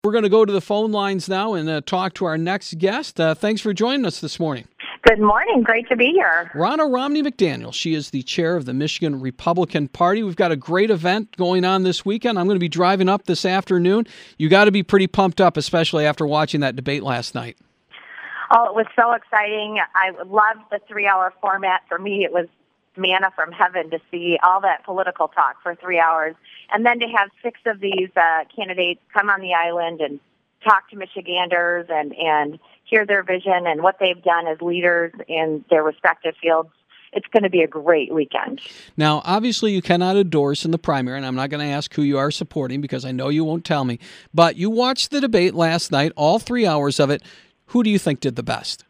We're going to go to the phone lines now and talk to our next guest. Thanks for joining us this morning. Good morning. Great to be here. Ronna Romney McDaniel. She is the chair of the Michigan Republican Party. We've got a great event going on this weekend. I'm going to be driving up this afternoon. You got to be pretty pumped up, especially after watching that debate last night. Oh, it was so exciting. I loved the 3-hour format. For me, it was manna from heaven to see all that political talk for 3 hours. And then to have 6 of these candidates come on the island and talk to Michiganders and hear their vision and what they've done as leaders in their respective fields. It's going to be a great weekend. Now, obviously, you cannot endorse in the primary, and I'm not going to ask who you are supporting because I know you won't tell me. But you watched the debate last night, all 3 hours of it. Who do you think did the best?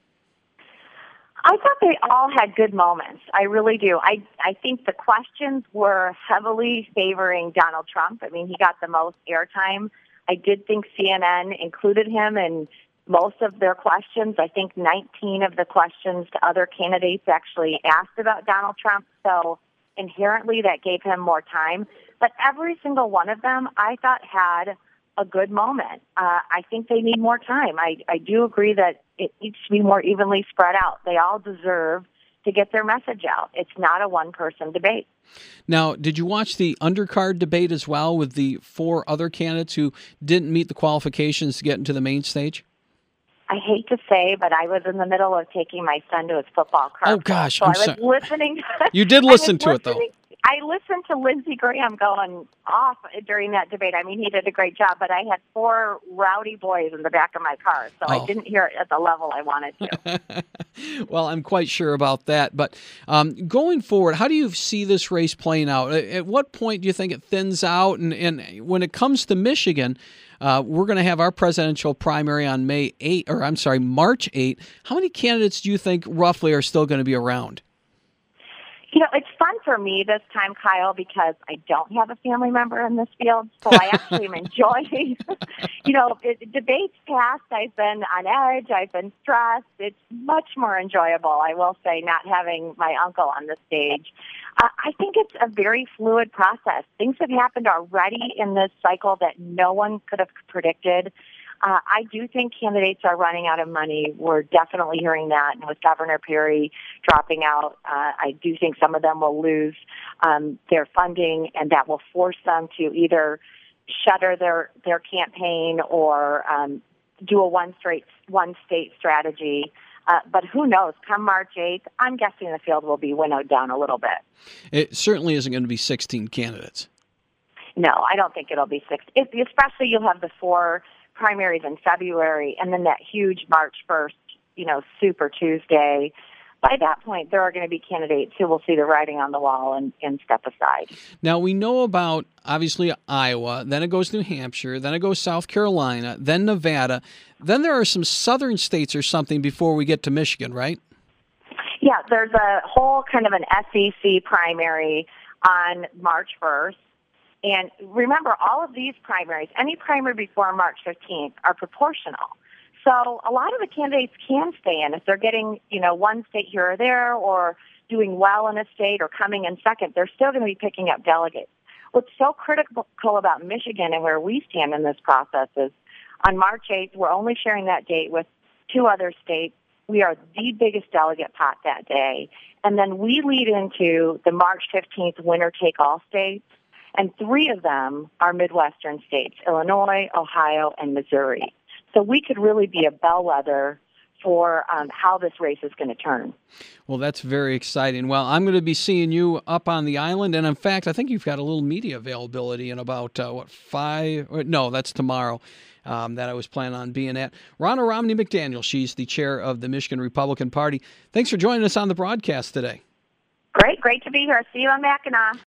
I thought they all had good moments. I really do. I think the questions were heavily favoring Donald Trump. I mean, he got the most airtime. I did think CNN included him in most of their questions. I think 19 of the questions to other candidates actually asked about Donald Trump. So inherently that gave him more time. But every single one of them I thought had a good moment. I think they need more time. I do agree that it needs to be more evenly spread out. They all deserve to get their message out. It's not a one-person debate. Now, did you watch the undercard debate as well with the 4 other candidates who didn't meet the qualifications to get into the main stage? I hate to say, but I was in the middle of taking my son to his football car. Oh, gosh. So I was listening. You did listen to it, though. I listened to Lindsey Graham going off during that debate. I mean, he did a great job, but I had 4 rowdy boys in the back of my car, so I didn't hear it at the level I wanted to. Well, I'm quite sure about that. But going forward, how do you see this race playing out? At what point do you think it thins out? And when it comes to Michigan, we're going to have our presidential primary on March 8th. How many candidates do you think roughly are still going to be around? You know, it's fun for me this time, Kyle, because I don't have a family member in this field, so I actually am enjoying, debates past, I've been on edge, I've been stressed. It's much more enjoyable, I will say, not having my uncle on the stage. I think it's a very fluid process. Things have happened already in this cycle that no one could have predicted. I do think candidates are running out of money. We're definitely hearing that. And with Governor Perry dropping out, I do think some of them will lose their funding, and that will force them to either shutter their campaign or do a one-state strategy. But who knows? Come March 8th, I'm guessing the field will be winnowed down a little bit. It certainly isn't going to be 16 candidates. No, I don't think it'll be 16. Especially you'll have the 4 primaries in February, and then that huge March 1st, Super Tuesday. By that point, there are going to be candidates who will see the writing on the wall and step aside. Now, we know about, obviously, Iowa, then it goes New Hampshire, then it goes South Carolina, then Nevada. Then there are some southern states or something before we get to Michigan, right? Yeah, there's a whole kind of an SEC primary on March 1st. And remember, all of these primaries, any primary before March 15th, are proportional. So a lot of the candidates can stay in. If they're getting, one state here or there or doing well in a state or coming in second, they're still going to be picking up delegates. What's so critical about Michigan and where we stand in this process is on March 8th, we're only sharing that date with 2 other states. We are the biggest delegate pot that day. And then we lead into the March 15th winner-take-all states. And 3 of them are Midwestern states, Illinois, Ohio, and Missouri. So we could really be a bellwether for how this race is going to turn. Well, that's very exciting. Well, I'm going to be seeing you up on the island. And in fact, I think you've got a little media availability in about, 5? No, that's tomorrow that I was planning on being at. Ronna Romney McDaniel, she's the chair of the Michigan Republican Party. Thanks for joining us on the broadcast today. Great to be here. See you on Mackinac.